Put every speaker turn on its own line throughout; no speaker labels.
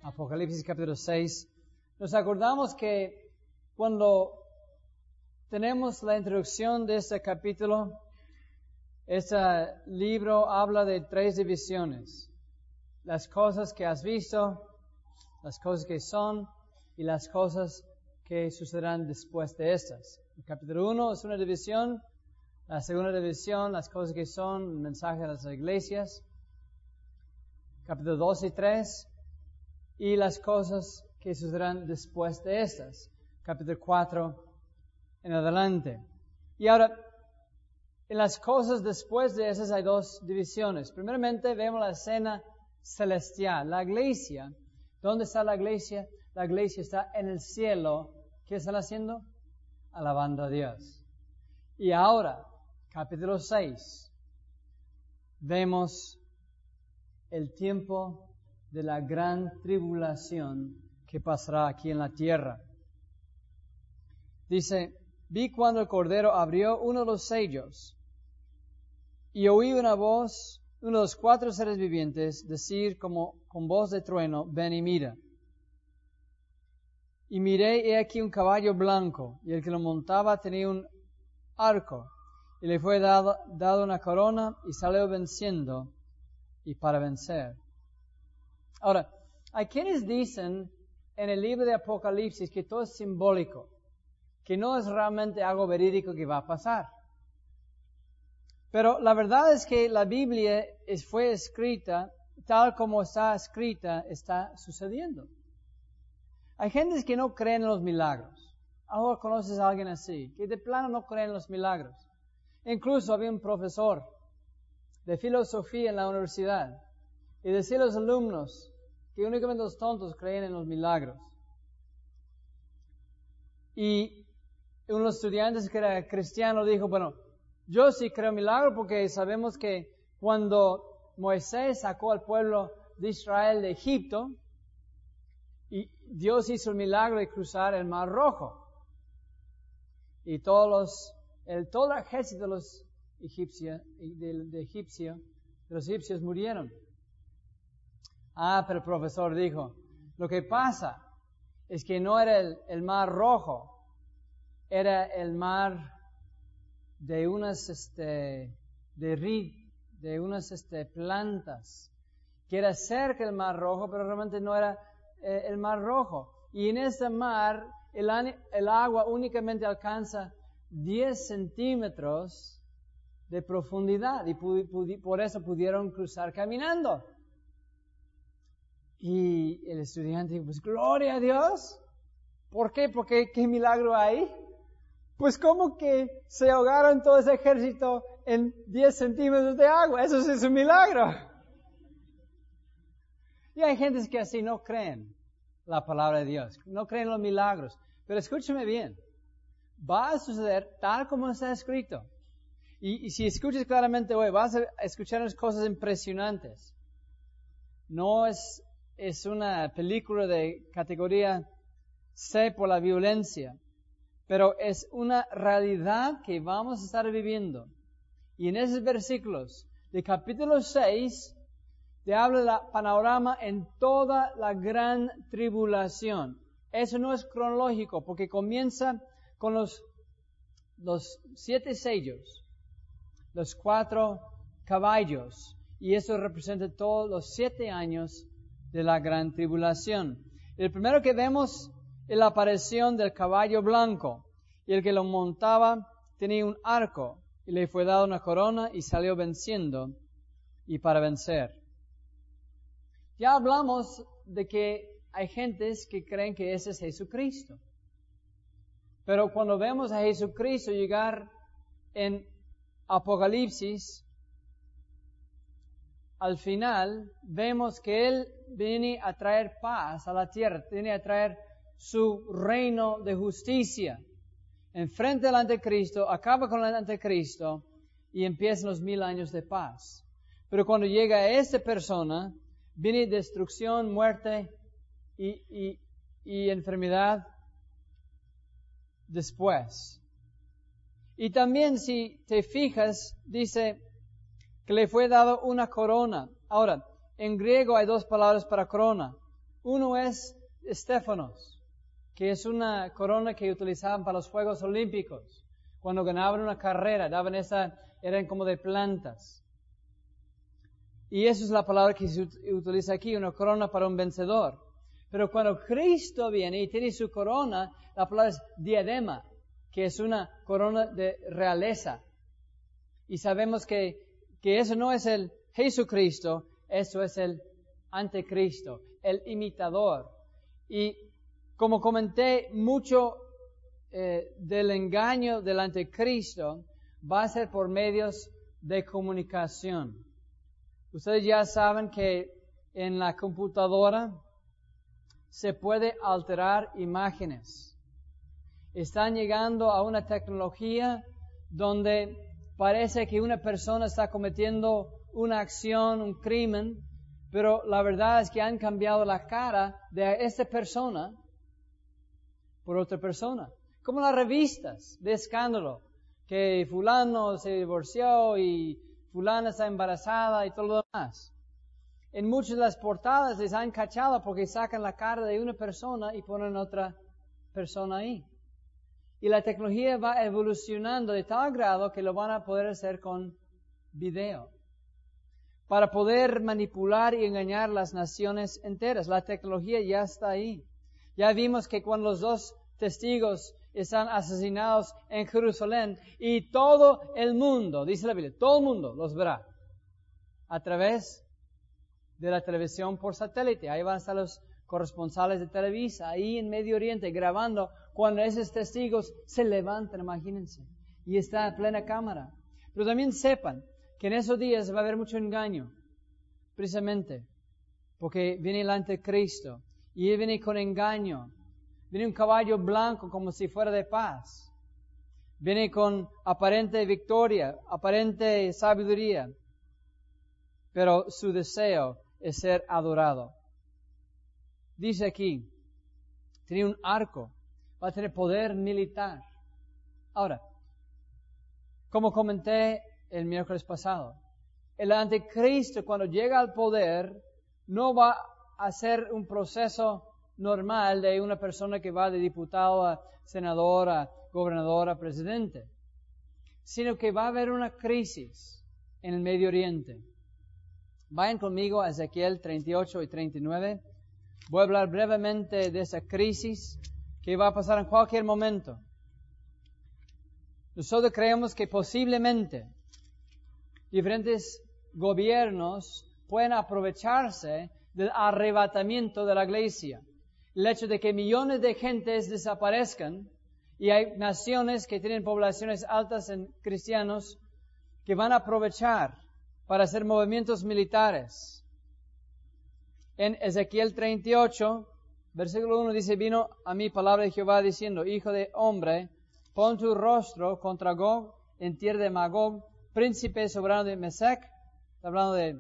Apocalipsis capítulo 6, nos acordamos que cuando tenemos la introducción de este capítulo, este libro habla de 3 divisiones. Las cosas que has visto, las cosas que son y las cosas que sucederán después de estas. El capítulo 1 es una división, la segunda división, las cosas que son, el mensaje de las iglesias. Capítulo 2 y 3, y las cosas que sucederán después de estas. Capítulo 4 en adelante. Y ahora, en las cosas después de esas hay 2 divisiones. Primeramente vemos la escena celestial, la iglesia. ¿Dónde está la iglesia? La iglesia está en el cielo. ¿Qué están haciendo? Alabando a Dios. Y ahora, capítulo 6, vemos el tiempo de la gran tribulación que pasará aquí en la tierra. Dice, vi cuando el Cordero abrió uno de los sellos y oí una voz, uno de los 4 seres vivientes, decir como con voz de trueno, ven y mira. Y miré, he aquí un caballo blanco, y el que lo montaba tenía un arco, y le fue dado una corona, y salió venciendo, y para vencer. Ahora, hay quienes dicen en el libro de Apocalipsis que todo es simbólico, que no es realmente algo verídico que va a pasar. Pero la verdad es que la Biblia fue escrita, tal como está escrita, está sucediendo. Hay gentes que no creen en los milagros. Ahora conoces a alguien así, que de plano no creen en los milagros. Incluso había un profesor de filosofía en la universidad y decía a los alumnos que únicamente los tontos creen en los milagros. Y uno de los estudiantes que era cristiano dijo, bueno, yo sí creo en milagros porque sabemos que cuando Moisés sacó al pueblo de Israel de Egipto, y Dios hizo el milagro de cruzar el Mar Rojo. Y todo el ejército de los egipcios murieron. Pero el profesor dijo, lo que pasa es que no era el Mar Rojo, era el mar de unas plantas, que era cerca del Mar Rojo, pero realmente no era el Mar Rojo. Y en este mar, el agua únicamente alcanza 10 centímetros de profundidad, y por eso pudieron cruzar caminando. Y el estudiante dijo, pues gloria a Dios. ¿Por qué? Porque ¿qué milagro hay? Pues ¿cómo que se ahogaron todo ese ejército en 10 centímetros de agua? Eso sí es un milagro. Y hay gentes que así no creen la palabra de Dios, no creen los milagros. Pero escúchame bien, va a suceder tal como está escrito. Y si escuchas claramente hoy, vas a escuchar unas cosas impresionantes. No es una película de categoría C por la violencia, pero es una realidad que vamos a estar viviendo. Y en esos versículos de capítulo 6, te habla del panorama en toda la gran tribulación. Eso no es cronológico, porque comienza con los 7 sellos, los 4 caballos, y eso representa todos los 7 años de la gran tribulación. El primero que vemos es la aparición del caballo blanco, y el que lo montaba tenía un arco, y le fue dada una corona, y salió venciendo, y para vencer. Ya hablamos de que hay gentes que creen que ese es Jesucristo. Pero cuando vemos a Jesucristo llegar en Apocalipsis, al final vemos que Él viene a traer paz a la tierra, viene a traer su reino de justicia. Enfrente del anticristo, acaba con el anticristo y empiezan los 1000 años de paz. Pero cuando llega esta persona, viene destrucción, muerte y enfermedad después. Y también si te fijas, dice que le fue dado una corona. Ahora, en griego hay 2 palabras para corona. Uno es Estéfanos, que es una corona que utilizaban para los Juegos Olímpicos. Cuando ganaban una carrera, eran como de plantas. Y eso es la palabra que se utiliza aquí, una corona para un vencedor. Pero cuando Cristo viene y tiene su corona, la palabra es diadema, que es una corona de realeza. Y sabemos que eso no es el Jesucristo, eso es el anticristo, el imitador. Y como comenté, mucho del engaño del anticristo va a ser por medios de comunicación. Ustedes ya saben que en la computadora se puede alterar imágenes. Están llegando a una tecnología donde parece que una persona está cometiendo una acción, un crimen, pero la verdad es que han cambiado la cara de esta persona por otra persona. Como las revistas de escándalo, que fulano se divorció y fulana está embarazada y todo lo demás. En muchas de las portadas les han cachado porque sacan la cara de una persona y ponen otra persona ahí. Y la tecnología va evolucionando de tal grado que lo van a poder hacer con video. Para poder manipular y engañar las naciones enteras. La tecnología ya está ahí. Ya vimos que cuando los dos testigos están asesinados en Jerusalén y todo el mundo, dice la Biblia, todo el mundo los verá a través de la televisión por satélite. Ahí van a estar los corresponsales de Televisa, ahí en Medio Oriente, grabando cuando esos testigos se levantan, imagínense, y está a plena cámara. Pero también sepan que en esos días va a haber mucho engaño, precisamente, porque viene el anticristo, y él viene con engaño. Viene un caballo blanco como si fuera de paz. Viene con aparente victoria, aparente sabiduría. Pero su deseo es ser adorado. Dice aquí, tiene un arco, va a tener poder militar. Ahora, como comenté el miércoles pasado, el anticristo cuando llega al poder no va a ser un proceso normal de una persona que va de diputado a senador, a gobernador, a presidente, sino que va a haber una crisis en el Medio Oriente. Vayan conmigo a Ezequiel 38 y 39. Voy a hablar brevemente de esa crisis que va a pasar en cualquier momento. Nosotros creemos que posiblemente diferentes gobiernos pueden aprovecharse del arrebatamiento de la iglesia. El hecho de que millones de gentes desaparezcan y hay naciones que tienen poblaciones altas en cristianos que van a aprovechar para hacer movimientos militares. En Ezequiel 38, versículo 1 dice, vino a mí palabra de Jehová diciendo, hijo de hombre, pon tu rostro contra Gog en tierra de Magog, príncipe soberano de Mesec, está hablando de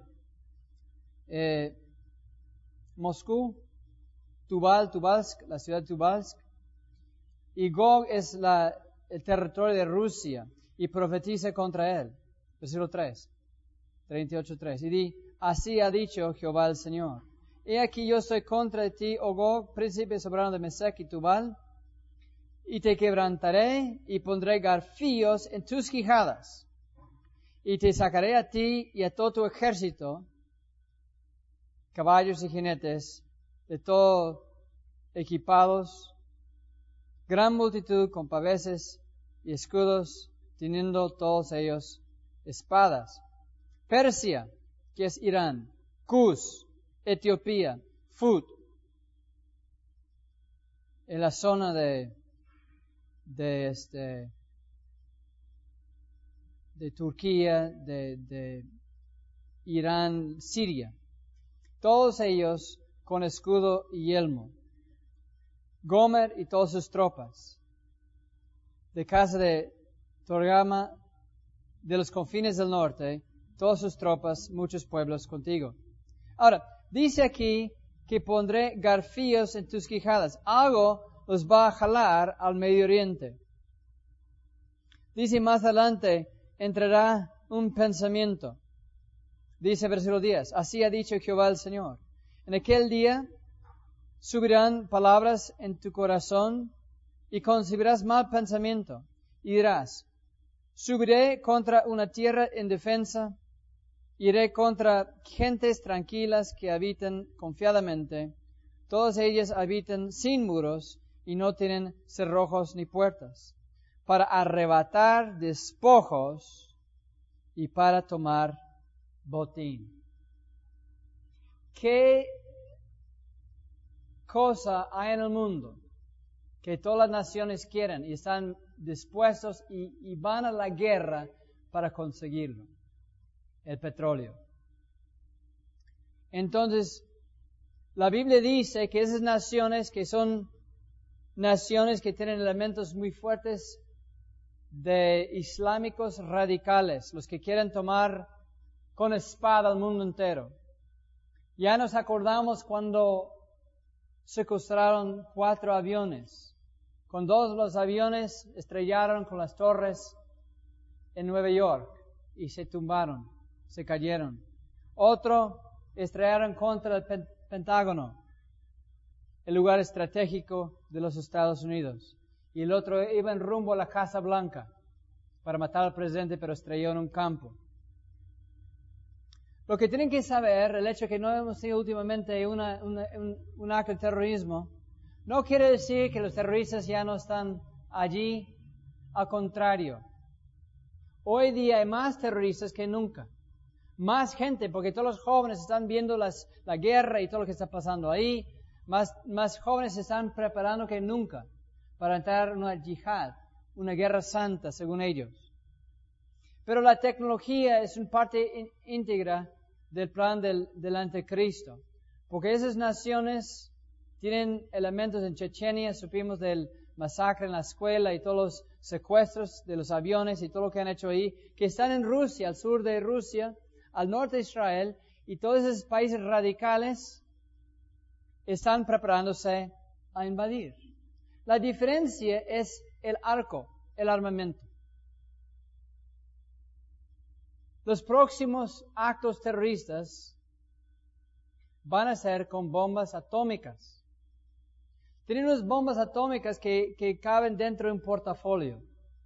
Moscú, Tubalsk, la ciudad de Tubalsk, y Gog es el territorio de Rusia, y profetiza contra él. Versículo 3, 38:3, y di, así ha dicho Jehová el Señor, he aquí yo estoy contra ti, oh Gog, príncipe soberano de Mesec y Tubal, y te quebrantaré y pondré garfillos en tus quijadas, y te sacaré a ti y a todo tu ejército, caballos y jinetes, de todo equipados, gran multitud con paveses y escudos, teniendo todos ellos espadas. Persia, que es Irán, Cus, Etiopía, Fut, en la zona de Turquía, de Irán, Siria. Todos ellos con escudo y yelmo. Gomer y todas sus tropas. De casa de Torgama, de los confines del norte, todas sus tropas, muchos pueblos contigo. Ahora, dice aquí que pondré garfillos en tus quijadas. Algo los va a jalar al Medio Oriente. Dice más adelante, entrará un pensamiento. Dice versículo 10, así ha dicho Jehová el Señor. En aquel día subirán palabras en tu corazón y concebirás mal pensamiento y dirás, subiré contra una tierra indefensa, iré contra gentes tranquilas que habitan confiadamente, todas ellas habitan sin muros y no tienen cerrojos ni puertas, para arrebatar despojos y para tomar botín. ¿Qué cosa hay en el mundo que todas las naciones quieren y están dispuestos y van a la guerra para conseguirlo? El petróleo. Entonces, la Biblia dice que esas naciones que son naciones que tienen elementos muy fuertes de islámicos radicales, los que quieren tomar con espada al mundo entero. Ya nos acordamos cuando secuestraron 4 aviones, con 2 los aviones estrellaron con las torres en Nueva York y se tumbaron, se cayeron. Otro estrellaron contra el Pentágono, el lugar estratégico de los Estados Unidos. Y el otro iba en rumbo a la Casa Blanca para matar al presidente, pero estrelló en un campo. Lo que tienen que saber, el hecho de que no hemos tenido últimamente un acto de terrorismo, no quiere decir que los terroristas ya no están allí. Al contrario, hoy día hay más terroristas que nunca. Más gente, porque todos los jóvenes están viendo la guerra y todo lo que está pasando ahí. Más jóvenes se están preparando que nunca para entrar en una yihad, una guerra santa, según ellos. Pero la tecnología es una parte íntegra del plan del anticristo, porque esas naciones tienen elementos en Chechenia, supimos del masacre en la escuela y todos los secuestros de los aviones y todo lo que han hecho ahí, que están en Rusia, al sur de Rusia, al norte de Israel, y todos esos países radicales están preparándose a invadir. La diferencia es el arco, el armamento. Los próximos actos terroristas van a ser con bombas atómicas. Tienen unas bombas atómicas que caben dentro de un portafolio.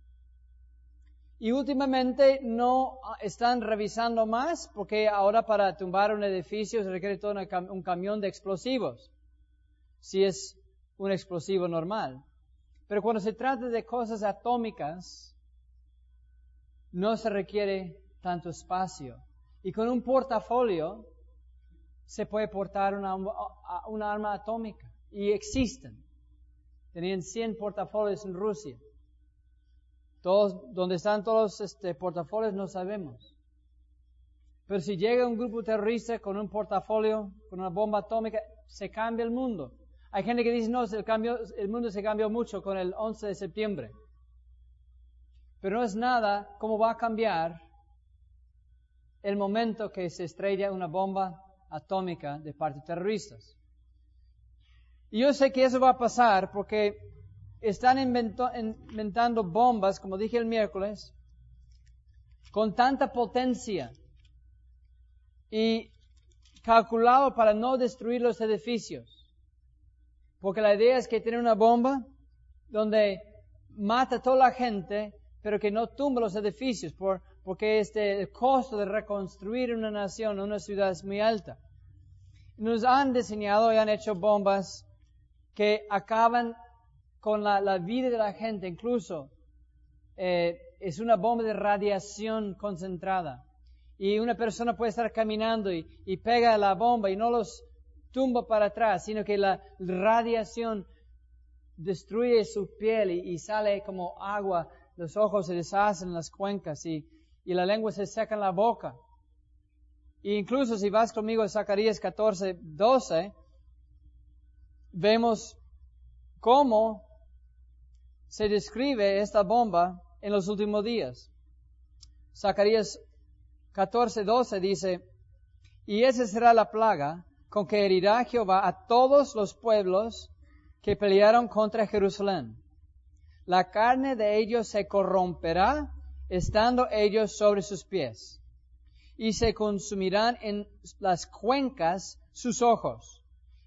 Y últimamente no están revisando más porque ahora para tumbar un edificio se requiere todo un camión de explosivos, si es un explosivo normal. Pero cuando se trata de cosas atómicas, no se requiere tanto espacio. Y con un portafolio se puede portar una arma atómica. Y existen. Tenían 100 portafolios en Rusia. Donde están todos los portafolios no sabemos. Pero si llega un grupo terrorista con un portafolio, con una bomba atómica, se cambia el mundo. Hay gente que dice, no, el mundo se cambió mucho con el 11 de septiembre. Pero no es nada cómo va a cambiar el momento que se estrella una bomba atómica de parte de terroristas. Y yo sé que eso va a pasar porque están inventando bombas, como dije el miércoles, con tanta potencia y calculado para no destruir los edificios. Porque la idea es que tiene una bomba donde mata a toda la gente, pero que no tumba los edificios, porque el costo de reconstruir una nación, una ciudad es muy alta. Nos han diseñado y han hecho bombas que acaban con la vida de la gente, incluso es una bomba de radiación concentrada. Y una persona puede estar caminando y pega la bomba y no los tumba para atrás, sino que la radiación destruye su piel y sale como agua, los ojos se deshacen en las cuencas y la lengua se seca en la boca. E incluso si vas conmigo a Zacarías 14:12, vemos cómo se describe esta bomba en los últimos días. Zacarías 14:12 dice, y esa será la plaga con que herirá Jehová a todos los pueblos que pelearon contra Jerusalén. La carne de ellos se corromperá, estando ellos sobre sus pies, y se consumirán en las cuencas sus ojos,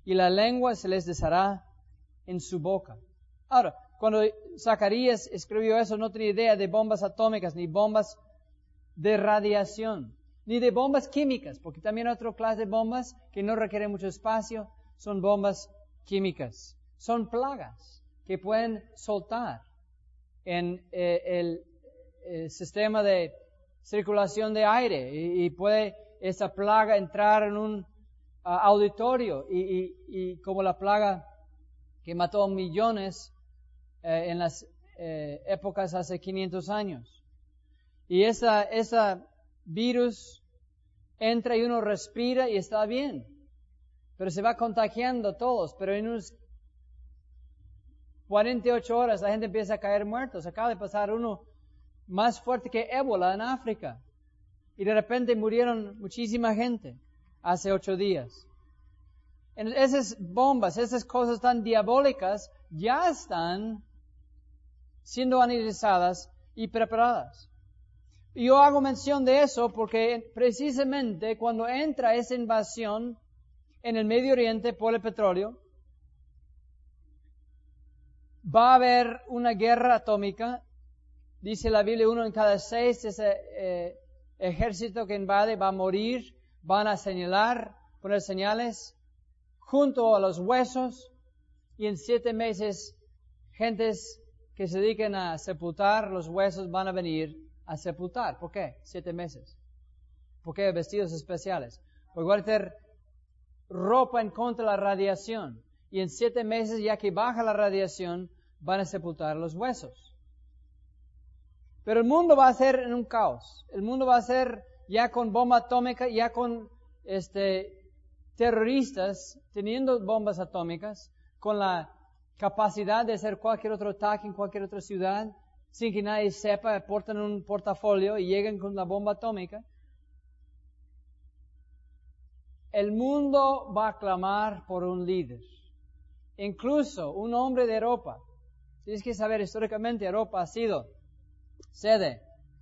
y la lengua se les deshará en su boca. Ahora, cuando Zacarías escribió eso, no tenía idea de bombas atómicas, ni bombas de radiación, ni de bombas químicas, porque también otra clase de bombas que no requieren mucho espacio son bombas químicas. Son plagas que pueden soltar en el sistema de circulación de aire y puede esa plaga entrar en un auditorio y como la plaga que mató millones en las épocas hace 500 años. Y esa virus entra y uno respira y está bien, pero se va contagiando a todos, pero en unos 48 horas la gente empieza a caer muertos. Acaba de pasar uno más fuerte que ébola en África. Y de repente murieron muchísima gente hace 8 días. Esas bombas, esas cosas tan diabólicas ya están siendo analizadas y preparadas. Y yo hago mención de eso porque precisamente cuando entra esa invasión en el Medio Oriente por el petróleo, va a haber una guerra atómica. Dice la Biblia, 1 en cada 6 ese ejército que invade va a morir, van a señalar, poner señales junto a los huesos, y en 7 meses gentes que se dediquen a sepultar los huesos van a venir a sepultar. ¿Por qué? 7 meses. ¿Por qué vestidos especiales? Porque van a tener ropa en contra de la radiación, y en 7 meses, ya que baja la radiación, van a sepultar los huesos. Pero el mundo va a ser en un caos. El mundo va a ser ya con bomba atómica, ya con terroristas teniendo bombas atómicas, con la capacidad de hacer cualquier otro ataque en cualquier otra ciudad, sin que nadie sepa, portan un portafolio y llegan con la bomba atómica. El mundo va a clamar por un líder. Incluso un hombre de Europa. Tienes que saber, históricamente Europa ha sido sede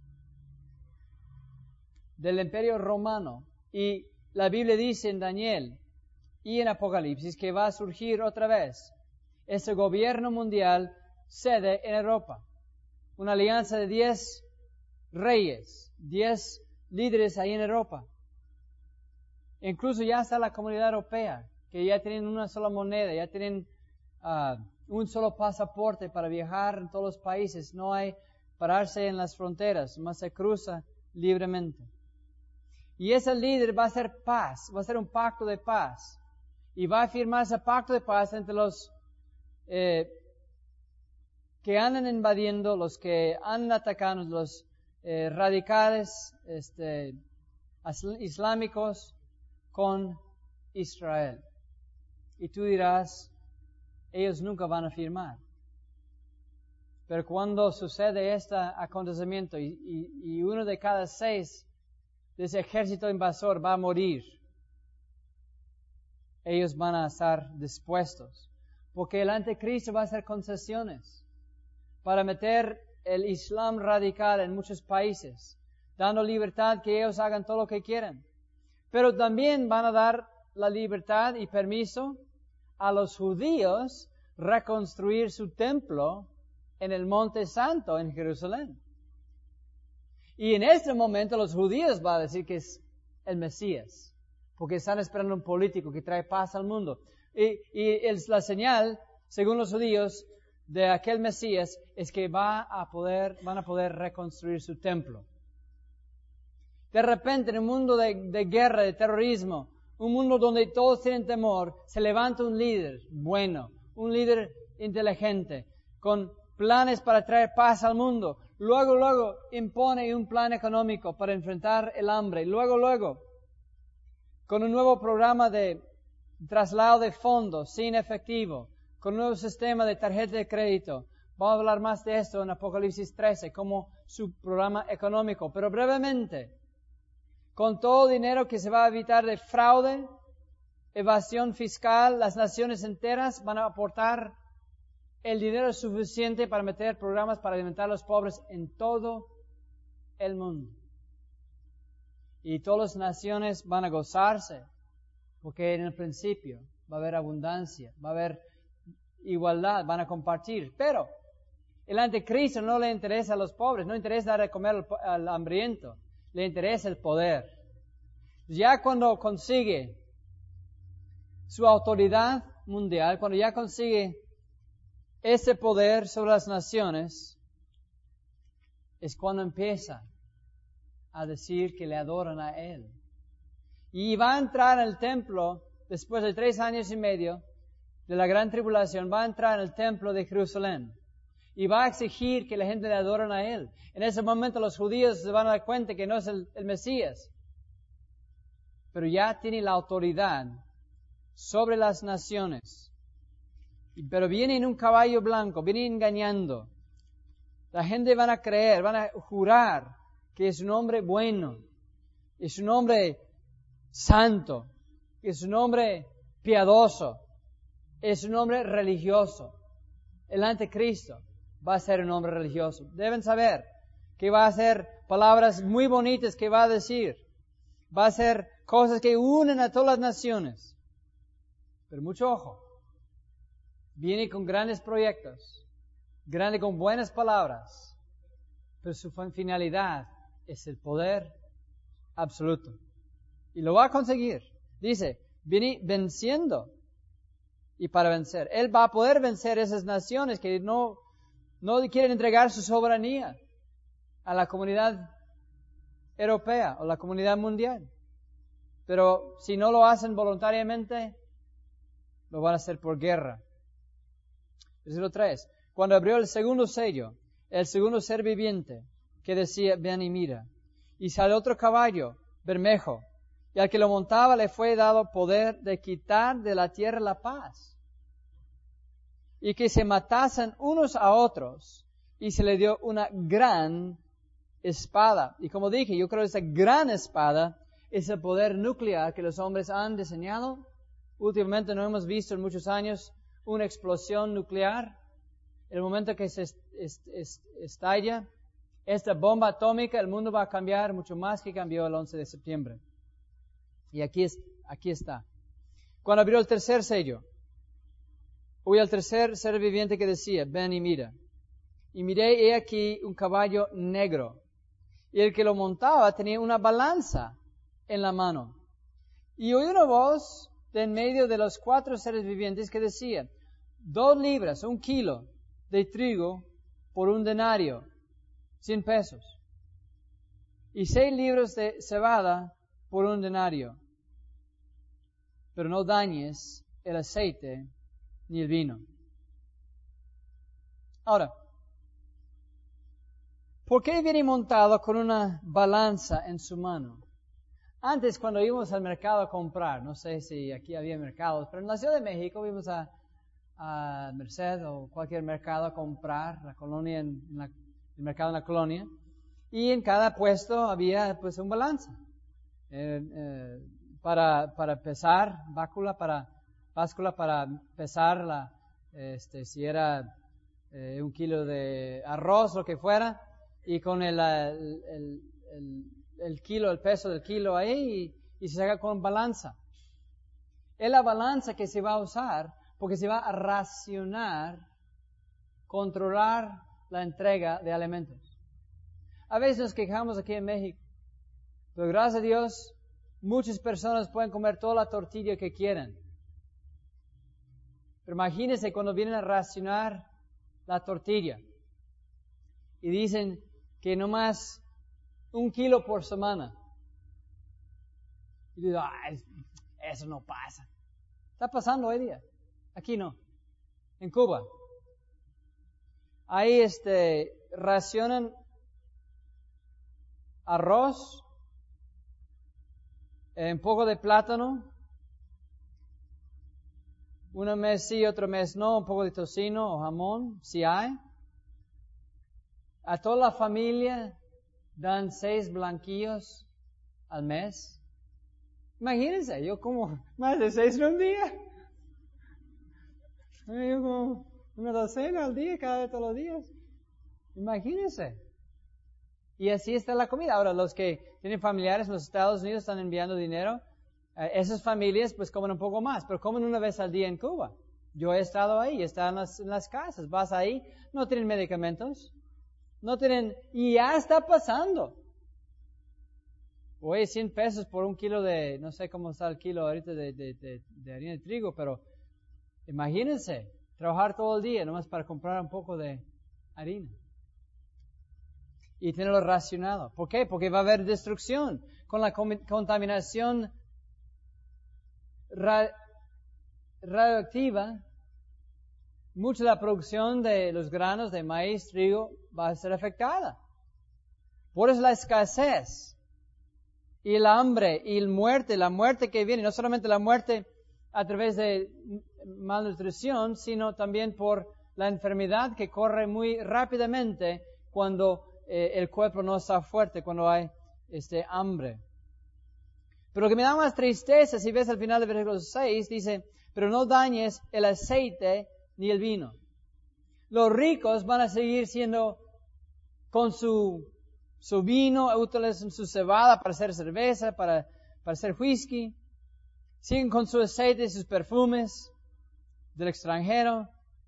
del Imperio Romano, y la Biblia dice en Daniel y en Apocalipsis que va a surgir otra vez ese gobierno mundial sede en Europa, una alianza de 10 reyes, 10 líderes ahí en Europa. Incluso ya está la Comunidad Europea, que ya tienen una sola moneda, ya tienen un solo pasaporte para viajar en todos los países, no hay pararse en las fronteras, más se cruza libremente. Y ese líder va a ser paz, va a ser un pacto de paz. Y va a firmar ese pacto de paz entre los que andan invadiendo, los que andan atacando, los radicales islámicos con Israel. Y tú dirás, ellos nunca van a firmar. Pero cuando sucede este acontecimiento y 1 de cada 6 de ese ejército invasor va a morir, ellos van a estar dispuestos. Porque el anticristo va a hacer concesiones para meter el Islam radical en muchos países, dando libertad que ellos hagan todo lo que quieran. Pero también van a dar la libertad y permiso a los judíos reconstruir su templo en el Monte Santo en Jerusalén. Y en este momento los judíos van a decir que es el Mesías, porque están esperando un político que trae paz al mundo. Y la señal, según los judíos, de aquel Mesías es que van a poder reconstruir su templo. De repente, en un mundo de guerra, de terrorismo, un mundo donde todos tienen temor, se levanta un líder bueno, un líder inteligente, con planes para traer paz al mundo. Luego impone un plan económico para enfrentar el hambre. Luego, con un nuevo programa de traslado de fondos sin efectivo, con un nuevo sistema de tarjeta de crédito. Vamos a hablar más de esto en Apocalipsis 13, como su programa económico. Pero brevemente, con todo el dinero que se va a evitar de fraude, evasión fiscal, las naciones enteras van a aportar el dinero suficiente para meter programas para alimentar a los pobres en todo el mundo. Y todas las naciones van a gozarse, porque en el principio va a haber abundancia, va a haber igualdad, van a compartir. Pero el anticristo no le interesa a los pobres, no interesa dar de comer al hambriento, le interesa el poder. Ya cuando consigue su autoridad mundial, cuando ya consigue ese poder sobre las naciones, es cuando empieza a decir que le adoran a Él. Y va a entrar en el templo, después de 3 años y medio de la gran tribulación, va a entrar en el templo de Jerusalén. Y va a exigir que la gente le adoren a Él. En ese momento los judíos se van a dar cuenta que no es el Mesías. Pero ya tiene la autoridad sobre las naciones. Pero viene en un caballo blanco, viene engañando. La gente van a creer, van a jurar que es un hombre bueno, es un hombre santo, es un hombre piadoso, es un hombre religioso. El anticristo va a ser un hombre religioso. Deben saber que va a hacer palabras muy bonitas que va a decir. Va a hacer cosas que unen a todas las naciones. Pero mucho ojo. Viene con grandes proyectos, grande con buenas palabras, pero su finalidad es el poder absoluto. Y lo va a conseguir. Dice, viene venciendo y para vencer. Él va a poder vencer esas naciones que no quieren entregar su soberanía a la comunidad europea o la comunidad mundial. Pero si no lo hacen voluntariamente, lo van a hacer por guerra. Versículo 3. Cuando abrió el segundo sello, el segundo ser viviente, que decía, ven y mira. Y salió otro caballo, bermejo, y al que lo montaba le fue dado poder de quitar de la tierra la paz. Y que se matasen unos a otros, y se le dio una gran espada. Y como dije, yo creo que esa gran espada es el poder nuclear que los hombres han diseñado. Últimamente no hemos visto en muchos años una explosión nuclear. El momento que se estalla esta bomba atómica, el mundo va a cambiar mucho más que cambió el 11 de septiembre. Y aquí está. Cuando abrió el tercer sello, oí al tercer ser viviente que decía, ven y mira. Y miré, he aquí un caballo negro. Y el que lo montaba tenía una balanza en la mano. Y oí una voz de en medio de los 4 seres vivientes que decía, 2 libras, 1 kilo de trigo por 1 denario, 100 pesos. Y 6 libras de cebada por 1 denario. Pero no dañes el aceite ni el vino. Ahora, ¿por qué viene montado con una balanza en su mano? Antes, cuando íbamos al mercado a comprar, no sé si aquí había mercados, pero en la Ciudad de México íbamos a Merced o cualquier mercado a comprar, la colonia el mercado en la colonia, y en cada puesto había pues un balanza para pesar, báscula para pesar si era 1 kilo de arroz, lo que fuera, y con el kilo, el peso del kilo ahí, y se saca con balanza. Es la balanza que se va a usar porque se va a racionar, controlar la entrega de alimentos. A veces nos quejamos aquí en México, pero gracias a Dios, muchas personas pueden comer toda la tortilla que quieran. Pero imagínense cuando vienen a racionar la tortilla y dicen que no más 1 kilo por semana. Y digo, eso no pasa. Está pasando hoy día. Aquí no. En Cuba. Ahí racionan arroz, un poco de plátano, un mes sí, otro mes no, un poco de tocino o jamón, si hay. A toda la familia dan 6 blanquillos al mes. Imagínense, yo como más de 6 en un día. Yo como una docena al día, todos los días. Imagínense. Y así está la comida. Ahora, los que tienen familiares en los Estados Unidos están enviando dinero Esas familias pues comen un poco más, pero comen una vez al día en Cuba. Yo he estado ahí, he estado en las casas. Vas ahí, no tienen medicamentos, no tienen, y ya está pasando. Oye, 100 pesos por un kilo de, no sé cómo está el kilo ahorita de harina de trigo, pero imagínense, trabajar todo el día nomás para comprar un poco de harina. Y tenerlo racionado. ¿Por qué? Porque va a haber destrucción. Con la contaminación radioactiva, mucha de la producción de los granos de maíz, trigo, va a ser afectada. Por eso la escasez y el hambre y la muerte que viene, no solamente la muerte a través de malnutrición, sino también por la enfermedad que corre muy rápidamente cuando el cuerpo no está fuerte, cuando hay hambre. Pero lo que me da más tristeza, si ves al final del versículo 6, dice, pero no dañes el aceite ni el vino. Los ricos van a seguir siendo con su vino, utilizan su cebada para hacer cerveza, para hacer whisky. Siguen con su aceite y sus perfumes del extranjero.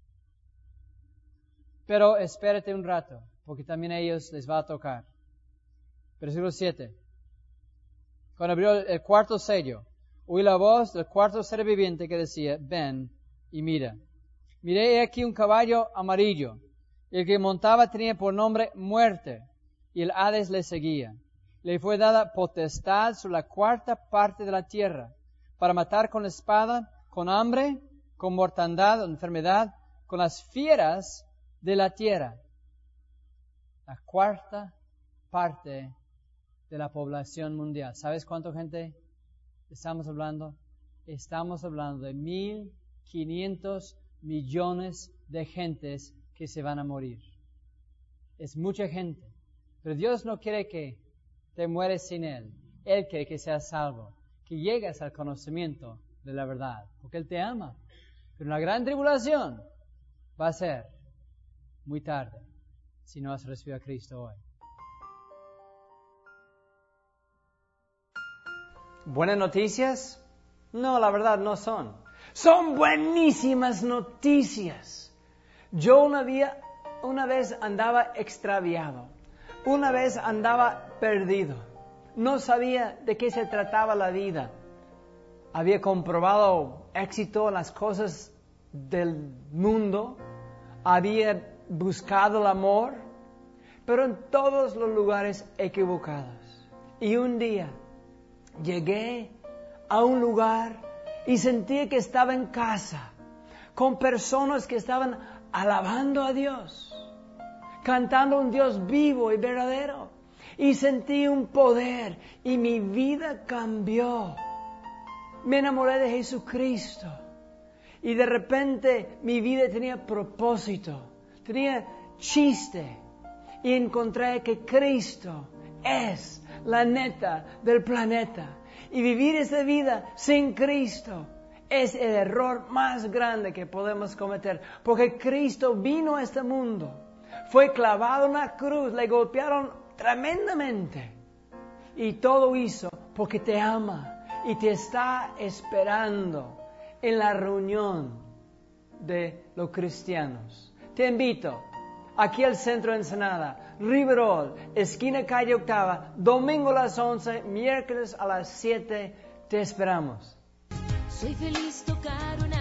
Pero espérate un rato, porque también a ellos les va a tocar. Versículo 7. Cuando abrió el cuarto sello, oí la voz del cuarto ser viviente que decía, ven y mira. Miré aquí un caballo amarillo. El que montaba tenía por nombre Muerte, y el Hades le seguía. Le fue dada potestad sobre la cuarta parte de la tierra, para matar con espada, con hambre, con mortandad, enfermedad, con las fieras de la tierra. La cuarta parte de la población mundial. ¿Sabes cuánta gente estamos hablando? Estamos hablando de 1.500 millones de gentes que se van a morir. Es mucha gente. Pero Dios no quiere que te mueres sin Él. Él quiere que seas salvo, que llegues al conocimiento de la verdad, porque Él te ama. Pero la gran tribulación va a ser muy tarde si no has recibido a Cristo hoy. ¿Buenas noticias? No, la verdad no son. Son buenísimas noticias. Yo una vez andaba extraviado. Una vez andaba perdido. No sabía de qué se trataba la vida. Había comprobado éxito en las cosas del mundo. Había buscado el amor, pero en todos los lugares equivocados. Y un día llegué a un lugar y sentí que estaba en casa, con personas que estaban alabando a Dios, cantando a un Dios vivo y verdadero. Y sentí un poder y mi vida cambió. Me enamoré de Jesucristo. Y de repente mi vida tenía propósito, tenía chiste. Y encontré que Cristo es la neta del planeta. Y vivir esta vida sin Cristo es el error más grande que podemos cometer. Porque Cristo vino a este mundo, fue clavado en la cruz, le golpearon tremendamente. Y todo hizo porque te ama y te está esperando en la reunión de los cristianos. Te invito aquí al centro de Ensenada, Riverol, esquina calle Octava, domingo a las 11, miércoles a las 7, te esperamos.
Soy feliz tocar una